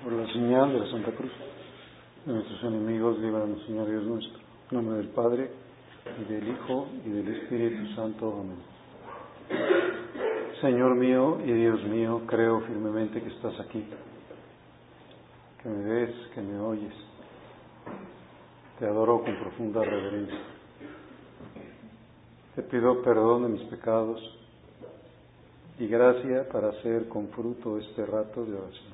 Por la señal de la Santa Cruz de nuestros enemigos, líbranos, Señor Dios nuestro. En nombre del Padre, y del Hijo, y del Espíritu Santo. Amén. Señor mío y Dios mío, creo firmemente que estás aquí, que me ves, que me oyes. Te adoro con profunda reverencia. Te pido perdón de mis pecados y gracia para hacer con fruto este rato de oración.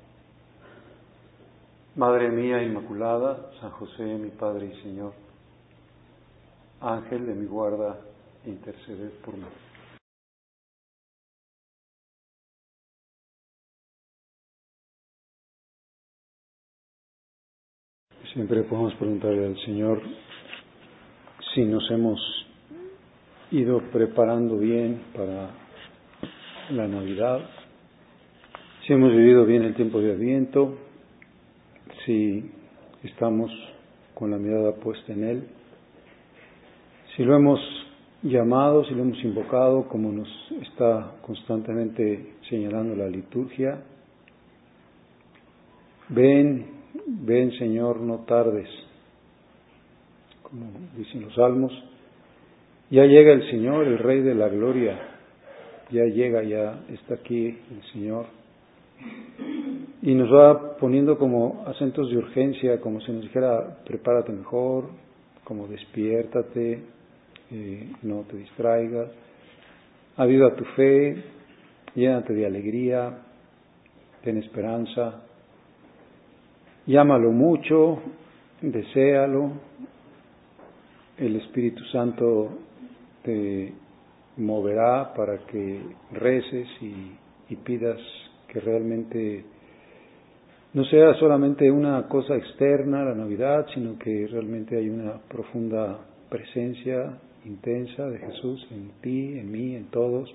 Madre mía Inmaculada, San José, mi Padre y Señor, Ángel de mi guarda, interceded por mí. Siempre podemos preguntarle al Señor si nos hemos ido preparando bien para la Navidad, si hemos vivido bien el tiempo de Adviento, si estamos con la mirada puesta en Él, si lo hemos llamado, si lo hemos invocado, como nos está constantemente señalando la liturgia. Ven, ven Señor, no tardes, como dicen los salmos. Ya llega el Señor, el Rey de la Gloria, ya llega, ya está aquí el Señor. Y nos va poniendo como acentos de urgencia, como si nos dijera, prepárate mejor, como despiértate, no te distraigas, aviva tu fe, llénate de alegría, ten esperanza, llámalo mucho, deséalo, el Espíritu Santo te moverá para que reces y pidas que realmente no sea solamente una cosa externa la Navidad, sino que realmente hay una profunda presencia intensa de Jesús en ti, en mí, en todos,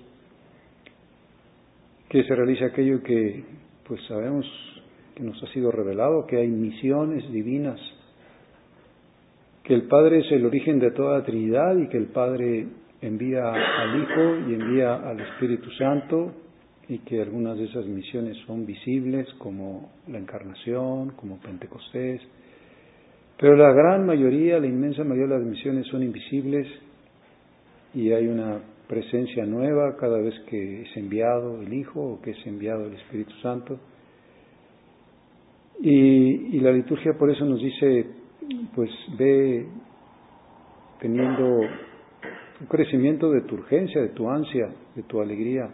que se realice aquello que pues sabemos que nos ha sido revelado, que hay misiones divinas, que el Padre es el origen de toda la Trinidad y que el Padre envía al Hijo y envía al Espíritu Santo, y que algunas de esas misiones son visibles, como la Encarnación, como Pentecostés, pero la gran mayoría, la inmensa mayoría de las misiones son invisibles, y hay una presencia nueva cada vez que es enviado el Hijo o que es enviado el Espíritu Santo. Y la liturgia por eso nos dice, pues ve teniendo un crecimiento de tu urgencia, de tu ansia, de tu alegría.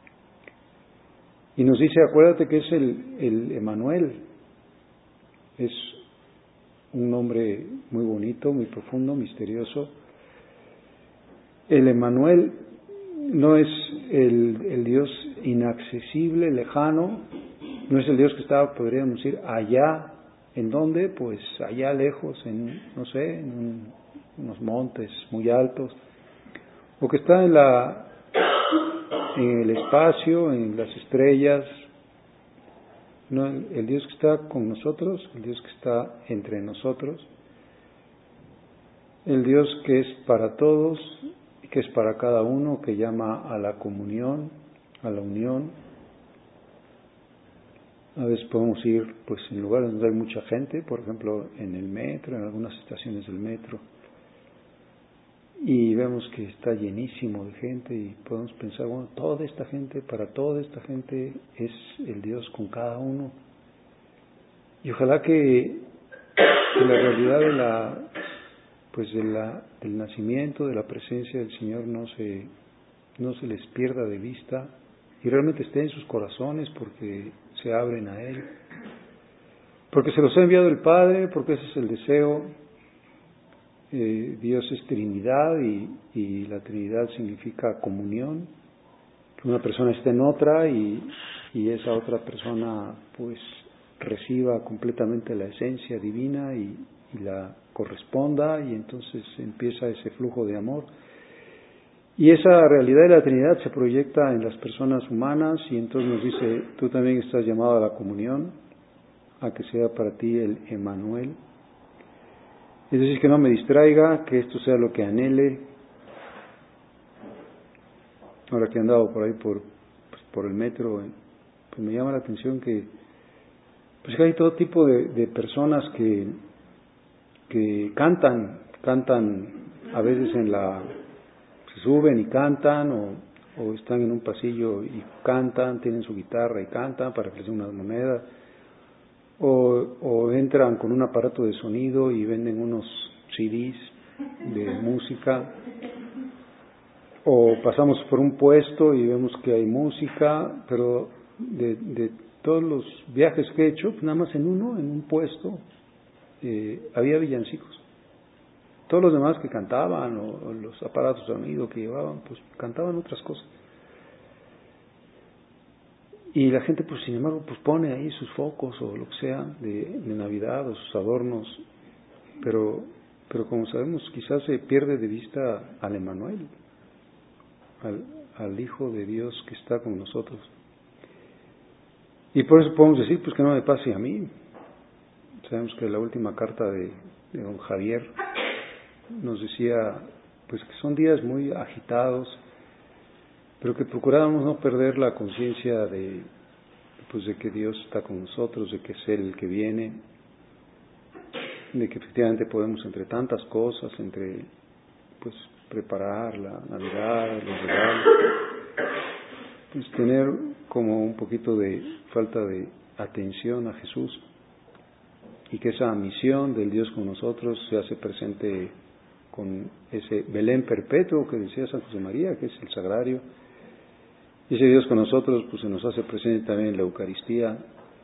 Y nos dice, acuérdate que es el Emmanuel, es un nombre muy bonito, muy profundo, misterioso. El Emmanuel no es el Dios inaccesible, lejano, no es el Dios que está, podríamos decir, allá. ¿En dónde? Pues allá lejos, no sé, en unos montes muy altos, o que está en el espacio, en las estrellas. No, el Dios que está con nosotros, el Dios que está entre nosotros, el Dios que es para todos, que es para cada uno, que llama a la comunión, a la unión. A veces podemos ir pues en lugares donde hay mucha gente, por ejemplo en el metro, en algunas estaciones del metro, y vemos que está llenísimo de gente y podemos pensar, bueno, toda esta gente, para toda esta gente es el Dios con cada uno. Y ojalá que la realidad del nacimiento, de la presencia del Señor no se les pierda de vista y realmente esté en sus corazones, porque se abren a Él, porque se los ha enviado el Padre, porque ese es el deseo. Dios es Trinidad y la Trinidad significa comunión, que una persona esté en otra y esa otra persona pues reciba completamente la esencia divina y la corresponda, y entonces empieza ese flujo de amor. Y esa realidad de la Trinidad se proyecta en las personas humanas, y entonces nos dice, tú también estás llamado a la comunión, a que sea para ti el Emmanuel. Es decir, que no me distraiga, que esto sea lo que anhele. Ahora que he andado por ahí por el metro, pues me llama la atención que Pues hay todo tipo de personas que cantan a veces se suben y cantan, o están en un pasillo y cantan, tienen su guitarra y cantan para que les den unas monedas, o entran con un aparato de sonido y venden unos CDs de música, o pasamos por un puesto y vemos que hay música, pero de todos los viajes que he hecho, nada más en un puesto, había villancicos. Todos los demás que cantaban, o los aparatos de sonido que llevaban, pues cantaban otras cosas. Y la gente, pues sin embargo, pues pone ahí sus focos o lo que sea de Navidad, o sus adornos, pero como sabemos, quizás se pierde de vista al Emmanuel, al Hijo de Dios que está con nosotros. Y por eso podemos decir, pues que no me pase a mí. Sabemos que la última carta de don Javier nos decía, pues que son días muy agitados, pero que procuráramos no perder la conciencia de que Dios está con nosotros, de que es Él el que viene, de que efectivamente podemos, entre tantas cosas, pues preparar la Navidad, los regalos, pues tener como un poquito de falta de atención a Jesús, y que esa misión del Dios con nosotros se hace presente con ese Belén perpetuo que decía San José María, que es el sagrario. Y ese Dios con nosotros pues se nos hace presente también en la Eucaristía.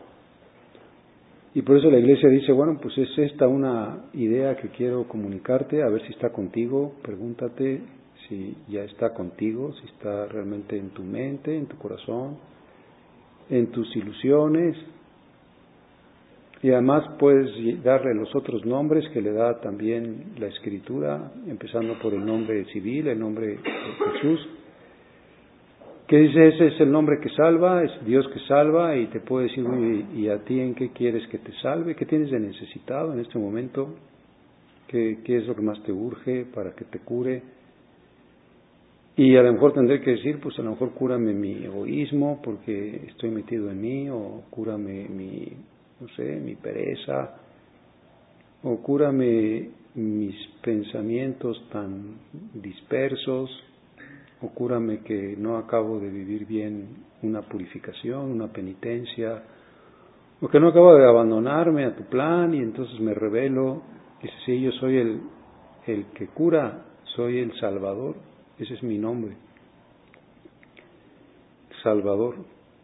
Y por eso la Iglesia dice, bueno, pues es esta una idea que quiero comunicarte, a ver si está contigo, pregúntate si ya está contigo, si está realmente en tu mente, en tu corazón, en tus ilusiones. Y además puedes darle los otros nombres que le da también la Escritura, empezando por el nombre civil, el nombre de Jesús, que dice, ese es el nombre que salva, es Dios que salva, y te puede decir, ¿y a ti en qué quieres que te salve? ¿Qué tienes de necesitado en este momento? ¿Qué es lo que más te urge para que te cure? Y a lo mejor tendré que decir, pues a lo mejor cúrame mi egoísmo porque estoy metido en mí, o cúrame mi pereza, o cúrame mis pensamientos tan dispersos, o cúrame que no acabo de vivir bien una purificación, una penitencia, o que no acabo de abandonarme a tu plan y entonces me rebelo. Dice, sí, yo soy el que cura, soy el Salvador, ese es mi nombre, Salvador.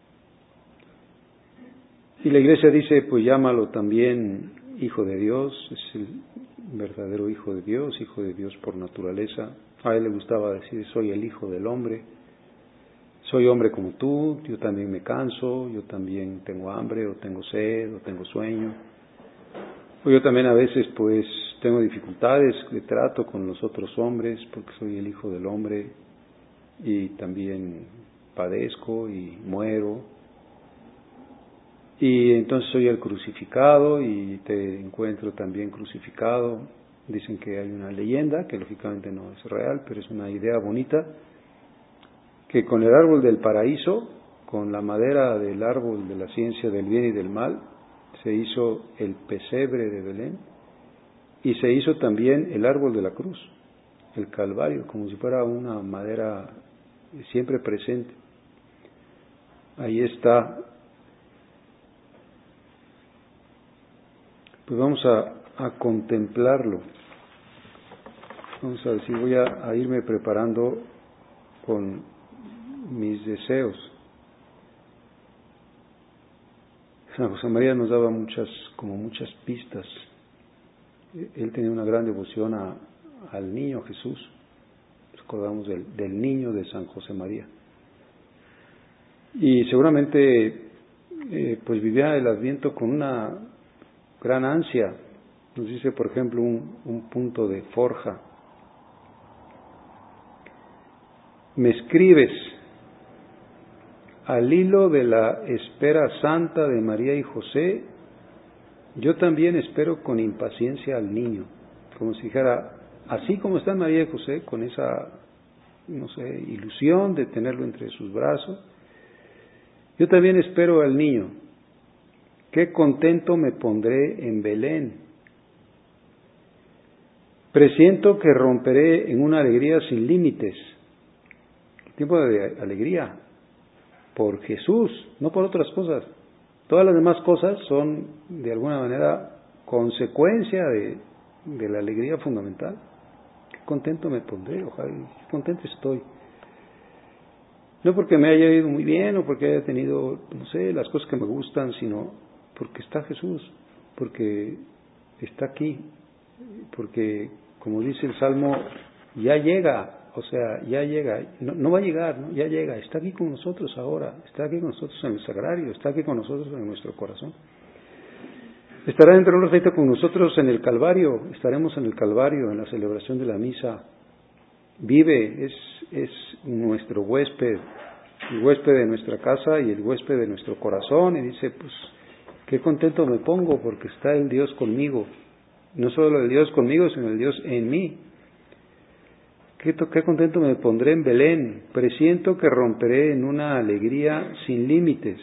Y la Iglesia dice, pues llámalo también Hijo de Dios, es el verdadero Hijo de Dios por naturaleza. A él le gustaba decir, soy el Hijo del Hombre, soy hombre como tú, yo también me canso, yo también tengo hambre, o tengo sed, o tengo sueño, o yo también a veces pues tengo dificultades de trato con los otros hombres, porque soy el Hijo del Hombre, y también padezco y muero, y entonces soy el crucificado, y te encuentro también crucificado. Dicen que hay una leyenda, que lógicamente no es real, pero es una idea bonita, que con el árbol del paraíso, con la madera del árbol de la ciencia del bien y del mal, se hizo el pesebre de Belén, y se hizo también el árbol de la cruz, el Calvario, como si fuera una madera siempre presente. Ahí está. Pues vamos a contemplarlo. Vamos a decir, voy a irme preparando con mis deseos. San José María nos daba muchas pistas. Él tenía una gran devoción al niño Jesús. Nos acordamos del niño de San José María. Y seguramente pues vivía el Adviento con una gran ansia. Nos dice, por ejemplo, un punto de Forja. Me escribes, al hilo de la espera santa de María y José, yo también espero con impaciencia al niño. Como si dijera, así como están María y José, con esa, ilusión de tenerlo entre sus brazos, yo también espero al niño. qué contento me pondré en Belén. Presiento que romperé en una alegría sin límites. ¿Qué tipo de alegría? Por Jesús, no por otras cosas. Todas las demás cosas son, de alguna manera, consecuencia de la alegría fundamental. Qué contento me pondré, ojalá, qué contento estoy. No porque me haya ido muy bien o porque haya tenido, no sé, las cosas que me gustan, sino porque está Jesús, porque está aquí, porque, como dice el Salmo, ya llega, o sea, ya llega, no va a llegar, ¿no? Ya llega, está aquí con nosotros ahora, está aquí con nosotros en el sagrario, está aquí con nosotros en nuestro corazón. Estará dentro de un ratito con nosotros en el Calvario, estaremos en el Calvario, en la celebración de la misa. Vive, es nuestro huésped, el huésped de nuestra casa y el huésped de nuestro corazón, y dice, pues, qué contento me pongo porque está el Dios conmigo. No solo el Dios conmigo, sino el Dios en mí. Qué contento me pondré en Belén. Presiento que romperé en una alegría sin límites.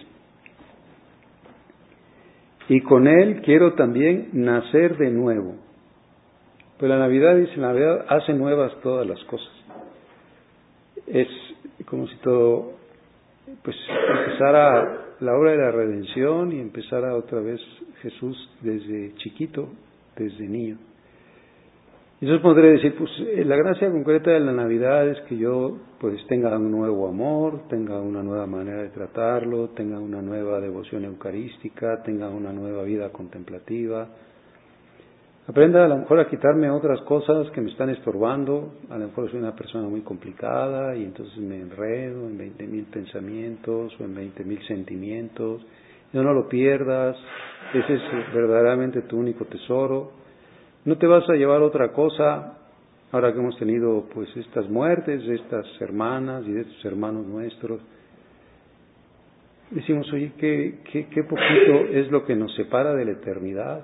Y con Él quiero también nacer de nuevo. Pues la Navidad, dice, la Navidad hace nuevas todas las cosas. Es como si todo, pues, empezara la obra de la redención y empezara otra vez Jesús desde chiquito, desde niño. Entonces podré decir, pues la gracia concreta de la Navidad es que yo pues tenga un nuevo amor, tenga una nueva manera de tratarlo, tenga una nueva devoción eucarística, tenga una nueva vida contemplativa. Aprenda a lo mejor a quitarme otras cosas que me están estorbando. A lo mejor soy una persona muy complicada y entonces me enredo en 20,000 pensamientos o en 20,000 sentimientos. No lo pierdas, ese es verdaderamente tu único tesoro. No te vas a llevar otra cosa, ahora que hemos tenido pues estas muertes de estas hermanas y de estos hermanos nuestros. Decimos, oye, qué poquito es lo que nos separa de la eternidad.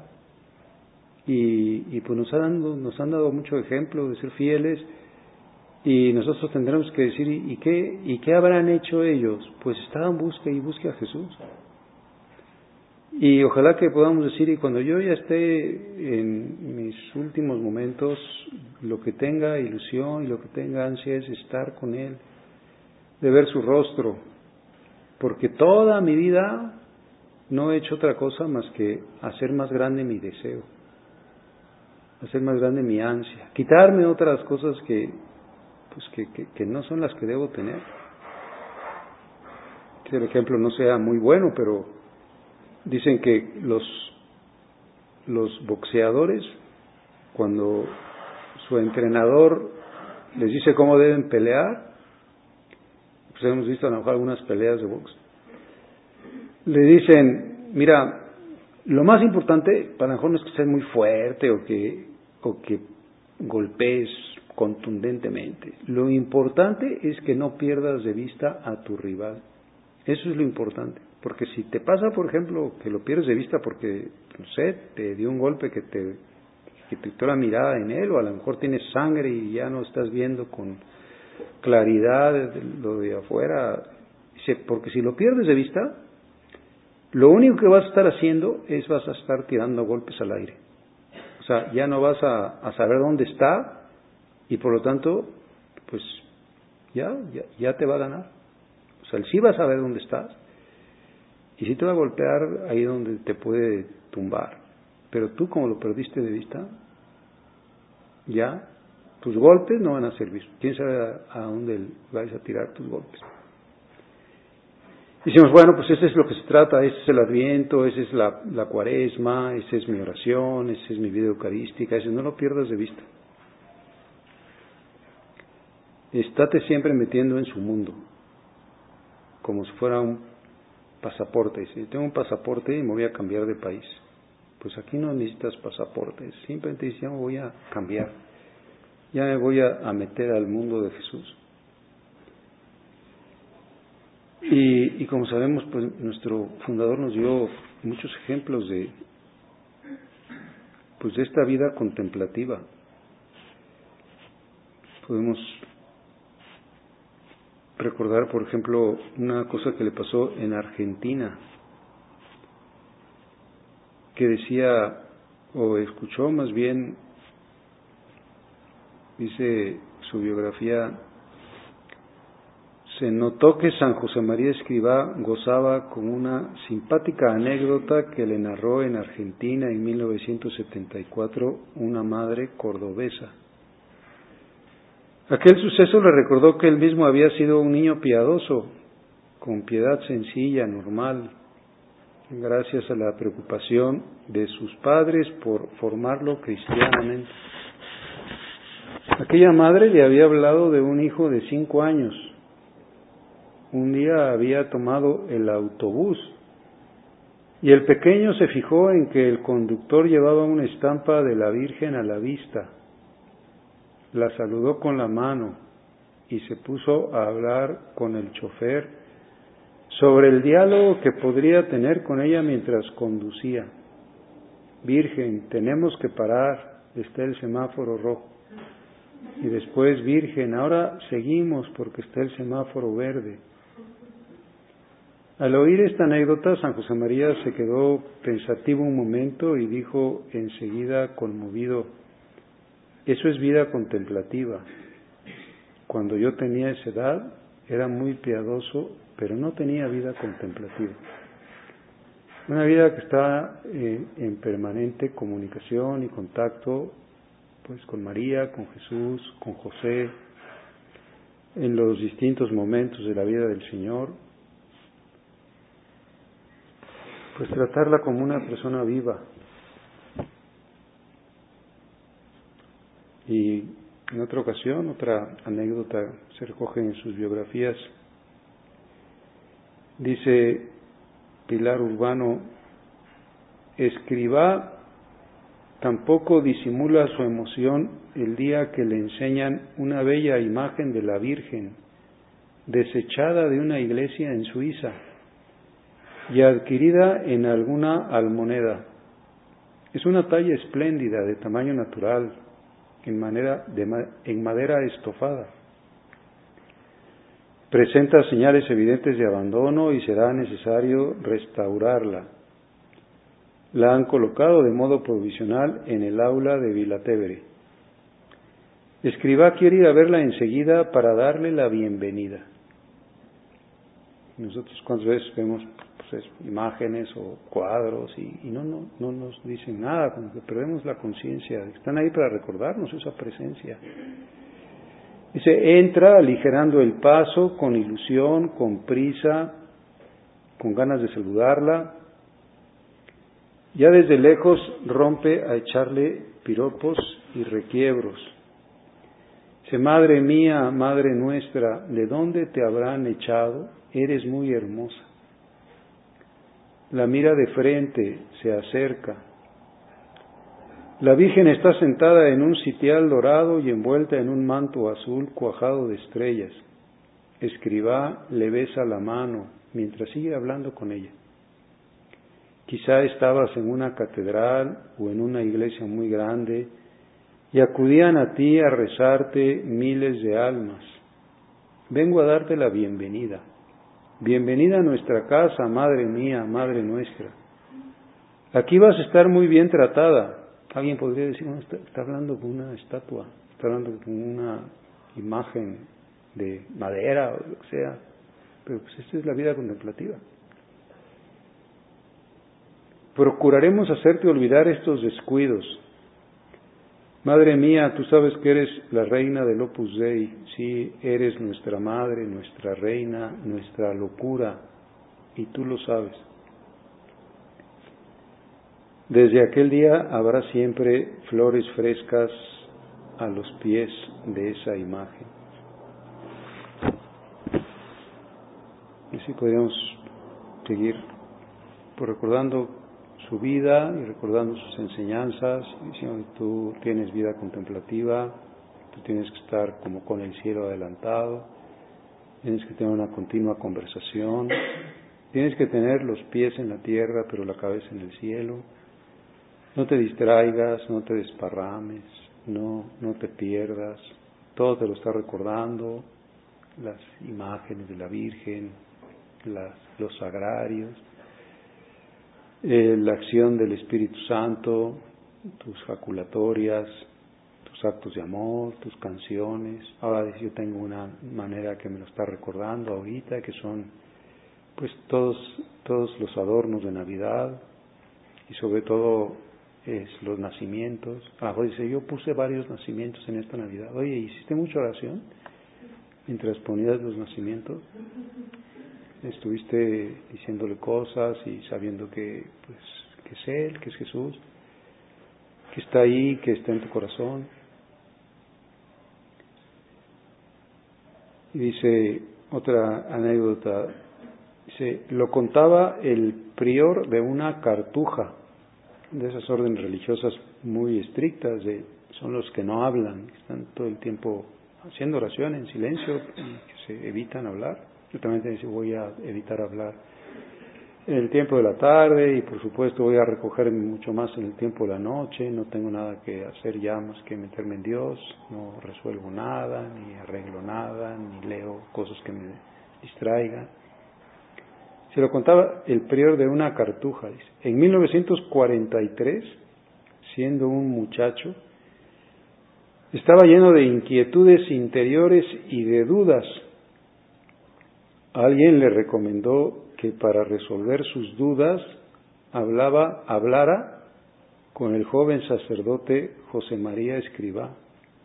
Y pues nos han dado mucho ejemplo de ser fieles, y nosotros tendremos que decir, ¿y qué habrán hecho ellos? Pues estaban busque a Jesús. Y ojalá que podamos decir, y cuando yo ya esté en mis últimos momentos, lo que tenga ilusión y lo que tenga ansia es estar con Él, de ver su rostro, porque toda mi vida no he hecho otra cosa más que hacer más grande mi deseo, hacer más grande mi ansia, quitarme otras cosas que no son las que debo tener. Que el ejemplo no sea muy bueno, pero dicen que los boxeadores, cuando su entrenador les dice cómo deben pelear, pues hemos visto a lo mejor algunas peleas de box, le dicen, mira, lo más importante para lo mejor no es que seas muy fuerte o que golpees contundentemente. Lo importante es que no pierdas de vista a tu rival. Eso es lo importante. Porque si te pasa, por ejemplo, que lo pierdes de vista porque, no sé, te dio un golpe que te quitó la mirada en él, o a lo mejor tienes sangre y ya no estás viendo con claridad lo de afuera, porque si lo pierdes de vista, lo único que vas a estar haciendo es vas a estar tirando golpes al aire. O sea, ya no vas a saber dónde está, y por lo tanto, pues ya te va a ganar. O sea, él sí va a saber dónde estás, y sí te va a golpear ahí donde te puede tumbar. Pero tú, como lo perdiste de vista, ya tus golpes no van a servir. ¿Quién sabe a dónde vais a tirar tus golpes? Decimos, bueno, pues eso es lo que se trata, ese es el Adviento, esa es la Cuaresma, esa es mi oración, esa es mi vida eucarística, eso no lo pierdas de vista. Estate siempre metiendo en su mundo, como si fuera un pasaporte. Si tengo un pasaporte y me voy a cambiar de país, pues aquí no necesitas pasaporte, simplemente dices, ya me voy a cambiar, ya me voy a meter al mundo de Jesús. Y como sabemos, pues nuestro fundador nos dio muchos ejemplos de esta vida contemplativa. Podemos recordar, por ejemplo, una cosa que le pasó en Argentina. que decía, o escuchó más bien, dice su biografía, se notó que San José María Escrivá gozaba con una simpática anécdota que le narró en Argentina en 1974 una madre cordobesa. Aquel suceso le recordó que él mismo había sido un niño piadoso, con piedad sencilla, normal, gracias a la preocupación de sus padres por formarlo cristianamente. Aquella madre le había hablado de un hijo de 5 años. Un día había tomado el autobús y el pequeño se fijó en que el conductor llevaba una estampa de la Virgen a la vista. La saludó con la mano y se puso a hablar con el chofer sobre el diálogo que podría tener con ella mientras conducía. Virgen, tenemos que parar, está el semáforo rojo. Y después, Virgen, ahora seguimos porque está el semáforo verde. Al oír esta anécdota, San José María se quedó pensativo un momento y dijo enseguida conmovido, eso es vida contemplativa. Cuando yo tenía esa edad era muy piadoso, pero no tenía vida contemplativa. Una vida que está en permanente comunicación y contacto pues con María, con Jesús, con José, en los distintos momentos de la vida del Señor. Pues tratarla como una persona viva. Y en otra ocasión, otra anécdota se recoge en sus biografías, dice Pilar Urbano, Escrivá tampoco disimula su emoción el día que le enseñan una bella imagen de la Virgen, desechada de una iglesia en Suiza y adquirida en alguna almoneda. Es una talla espléndida, de tamaño natural, en madera estofada. Presenta señales evidentes de abandono y será necesario restaurarla. La han colocado de modo provisional en el aula de Vilatevere. Escrivá quiere ir a verla enseguida para darle la bienvenida. Nosotros cuántas veces vemos pues, imágenes o cuadros y no nos dicen nada, como que perdemos la conciencia, están ahí para recordarnos esa presencia. Dice, entra aligerando el paso, con ilusión, con prisa, con ganas de saludarla. Ya desde lejos rompe a echarle piropos y requiebros. Dice, Madre mía, Madre nuestra, ¿de dónde te habrán echado? Eres muy hermosa. La mira de frente, se acerca. La Virgen está sentada en un sitial dorado y envuelta en un manto azul cuajado de estrellas. Escrivá le besa la mano mientras sigue hablando con ella. Quizá estabas en una catedral o en una iglesia muy grande y acudían a ti a rezarte miles de almas. Vengo a darte la bienvenida. Bienvenida a nuestra casa, Madre mía, Madre nuestra. Aquí vas a estar muy bien tratada. Alguien podría decir, no, está hablando con una estatua, está hablando con una imagen de madera o lo que sea. Pero pues esta es la vida contemplativa. Procuraremos hacerte olvidar estos descuidos. Madre mía, tú sabes que eres la reina del Opus Dei. Sí, eres nuestra madre, nuestra reina, nuestra locura, y tú lo sabes. Desde aquel día habrá siempre flores frescas a los pies de esa imagen. Y así podríamos seguir recordando su vida y recordando sus enseñanzas, diciendo que tú tienes vida contemplativa, tú tienes que estar como con el cielo adelantado, tienes que tener una continua conversación, tienes que tener los pies en la tierra pero la cabeza en el cielo. No te distraigas, no te desparrames, no te pierdas. Todo te lo está recordando, las imágenes de la Virgen, los sagrarios. la acción del Espíritu Santo, tus jaculatorias, tus actos de amor, tus canciones. Ahora yo tengo una manera que me lo está recordando ahorita, que son pues todos los adornos de Navidad y sobre todo los nacimientos. A lo mejor dice, yo puse varios nacimientos en esta Navidad. Oye, ¿hiciste mucha oración mientras ponías los nacimientos? Estuviste diciéndole cosas y sabiendo que es Él, que es Jesús, que está ahí, que está en tu corazón. Y dice otra anécdota, dice, lo contaba el prior de una cartuja, de esas órdenes religiosas muy estrictas, son los que no hablan, están todo el tiempo haciendo oración en silencio y que se evitan hablar. Yo también te dice, voy a evitar hablar en el tiempo de la tarde y por supuesto voy a recogerme mucho más en el tiempo de la noche, no tengo nada que hacer ya más que meterme en Dios, no resuelvo nada, ni arreglo nada, ni leo cosas que me distraigan. Se lo contaba el prior de una cartuja, dice. En 1943, siendo un muchacho, estaba lleno de inquietudes interiores y de dudas. Alguien le recomendó que para resolver sus dudas hablara con el joven sacerdote José María Escrivá.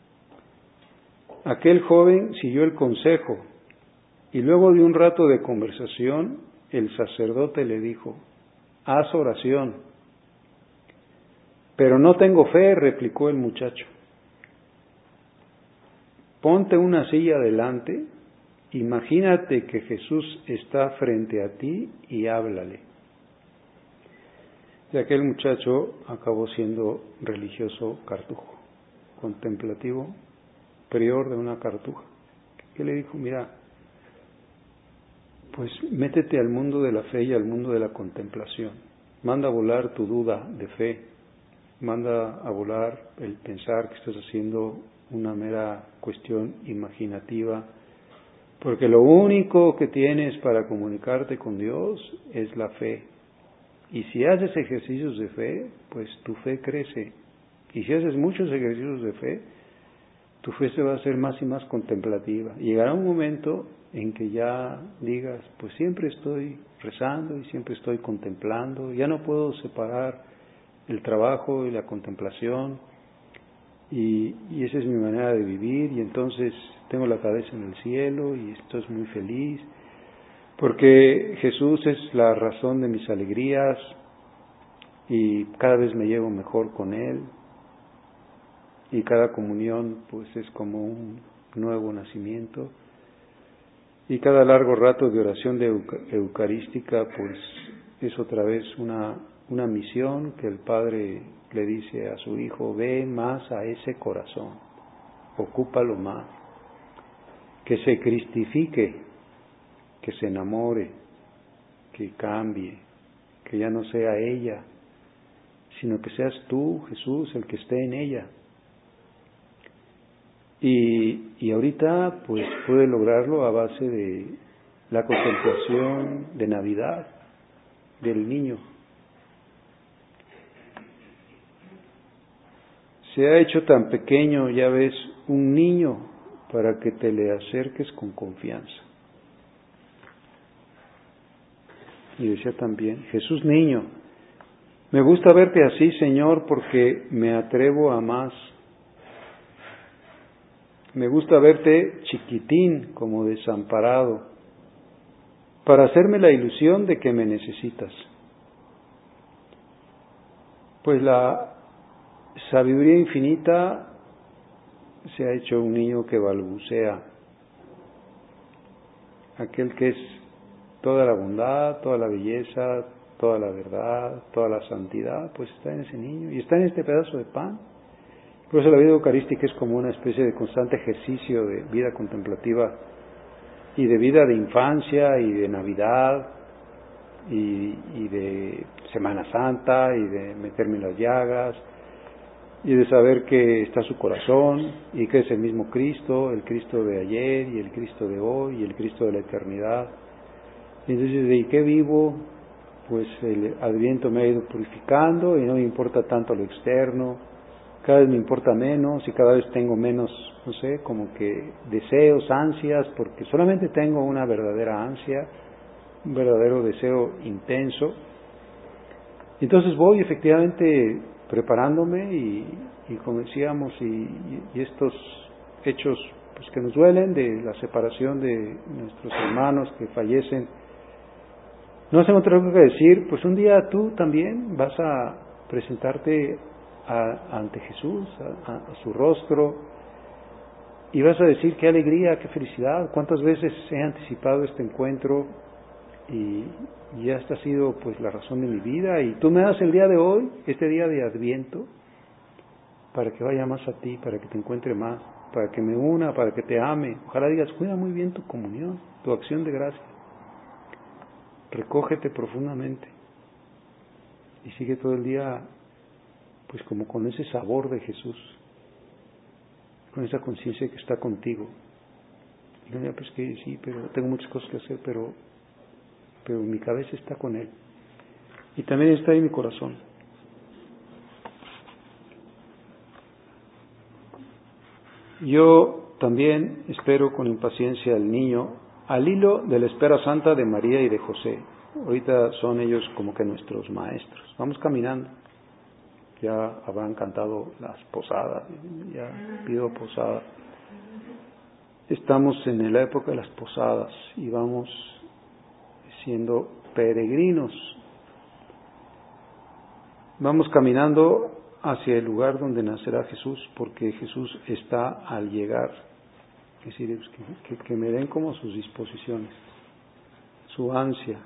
Aquel joven siguió el consejo y luego de un rato de conversación el sacerdote le dijo, haz oración. Pero no tengo fe, replicó el muchacho. Ponte una silla delante. Imagínate que Jesús está frente a ti y háblale. Y aquel muchacho acabó siendo religioso cartujo, contemplativo, prior de una cartuja. Que le dijo, mira, pues métete al mundo de la fe y al mundo de la contemplación. Manda a volar tu duda de fe. Manda a volar el pensar que estás haciendo una mera cuestión imaginativa, porque lo único que tienes para comunicarte con Dios es la fe. Y si haces ejercicios de fe, pues tu fe crece. Y si haces muchos ejercicios de fe, tu fe se va a hacer más y más contemplativa. Y llegará un momento en que ya digas, pues siempre estoy rezando y siempre estoy contemplando, ya no puedo separar el trabajo y la contemplación, y esa es mi manera de vivir, y entonces tengo la cabeza en el cielo y estoy muy feliz, porque Jesús es la razón de mis alegrías y cada vez me llevo mejor con Él, y cada comunión pues es como un nuevo nacimiento, y cada largo rato de oración eucarística pues es otra vez una misión que el Padre le dice a su Hijo, ve más a ese corazón, ocúpalo más, que se cristifique, que se enamore, que cambie, que ya no sea ella, sino que seas tú, Jesús, el que esté en ella. Y ahorita pues puede lograrlo a base de la contemplación de Navidad del niño. Se ha hecho tan pequeño, ya ves, un niño para que te le acerques con confianza. Y decía también, Jesús niño, me gusta verte así, Señor, porque me atrevo a más. Me gusta verte chiquitín, como desamparado, para hacerme la ilusión de que me necesitas. Pues la sabiduría infinita se ha hecho un niño que balbucea, aquel que es toda la bondad, toda la belleza, toda la verdad, toda la santidad, pues está en ese niño y está en este pedazo de pan. Por eso la vida eucarística es como una especie de constante ejercicio de vida contemplativa y de vida de infancia y de Navidad y de Semana Santa y de meterme en las llagas y de saber que está su corazón y que es el mismo Cristo, el Cristo de ayer y el Cristo de hoy y el Cristo de la eternidad. Y entonces, ¿de qué vivo? pues el Adviento me ha ido purificando y no me importa tanto lo externo, cada vez me importa menos y cada vez tengo menos, no sé, como que deseos, ansias, porque solamente tengo una verdadera ansia, un verdadero deseo intenso. Entonces voy efectivamente preparándome y como decíamos, y estos hechos pues que nos duelen de la separación de nuestros hermanos que fallecen, no hacemos otra cosa que decir, pues un día tú también vas a presentarte ante Jesús, a su rostro, y vas a decir qué alegría, qué felicidad, cuántas veces he anticipado este encuentro y esta ha sido pues la razón de mi vida, y tú me das el día de hoy, este día de Adviento, para que vaya más a ti, para que te encuentre más, para que me una, para que te ame. Ojalá digas, cuida muy bien tu comunión, tu acción de gracia. Recógete profundamente y sigue todo el día pues como con ese sabor de Jesús, con esa conciencia que está contigo. Y no, pues que sí, pero tengo muchas cosas que hacer, pero mi cabeza está con Él. Y también está ahí mi corazón. Yo también espero con impaciencia al niño, al hilo de la espera santa de María y de José. Ahorita son ellos como que nuestros maestros. Vamos caminando. Ya habrán cantado las posadas, ya pido posada. Estamos en la época de las posadas y vamos siendo peregrinos. Vamos caminando hacia el lugar donde nacerá Jesús, porque Jesús está al llegar. Es decir, que me den como sus disposiciones, su ansia.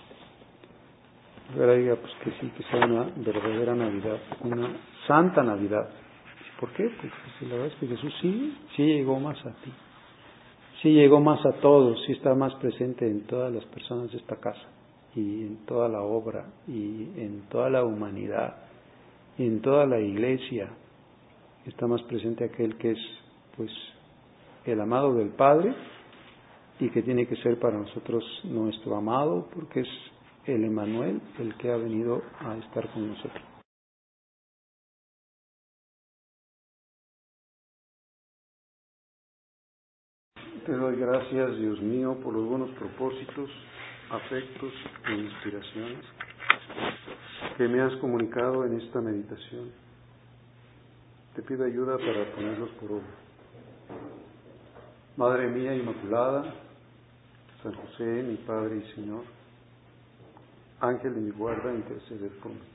Ahora diga, pues que sí, que sea una verdadera Navidad, una santa Navidad. ¿Por qué? Pues la verdad es que Jesús sí llegó más a ti, sí llegó más a todos, sí está más presente en todas las personas de esta casa, y en toda la obra, y en toda la humanidad, y en toda la iglesia. Está más presente aquel que es, pues, el amado del Padre, y que tiene que ser para nosotros nuestro amado, porque es el Emmanuel, el que ha venido a estar con nosotros. Te doy gracias, Dios mío, por los buenos propósitos, afectos e inspiraciones que me has comunicado en esta meditación. Te pido ayuda para ponerlos por obra. Madre mía Inmaculada, San José, mi Padre y Señor, Ángel de mi guarda, intercede por mí.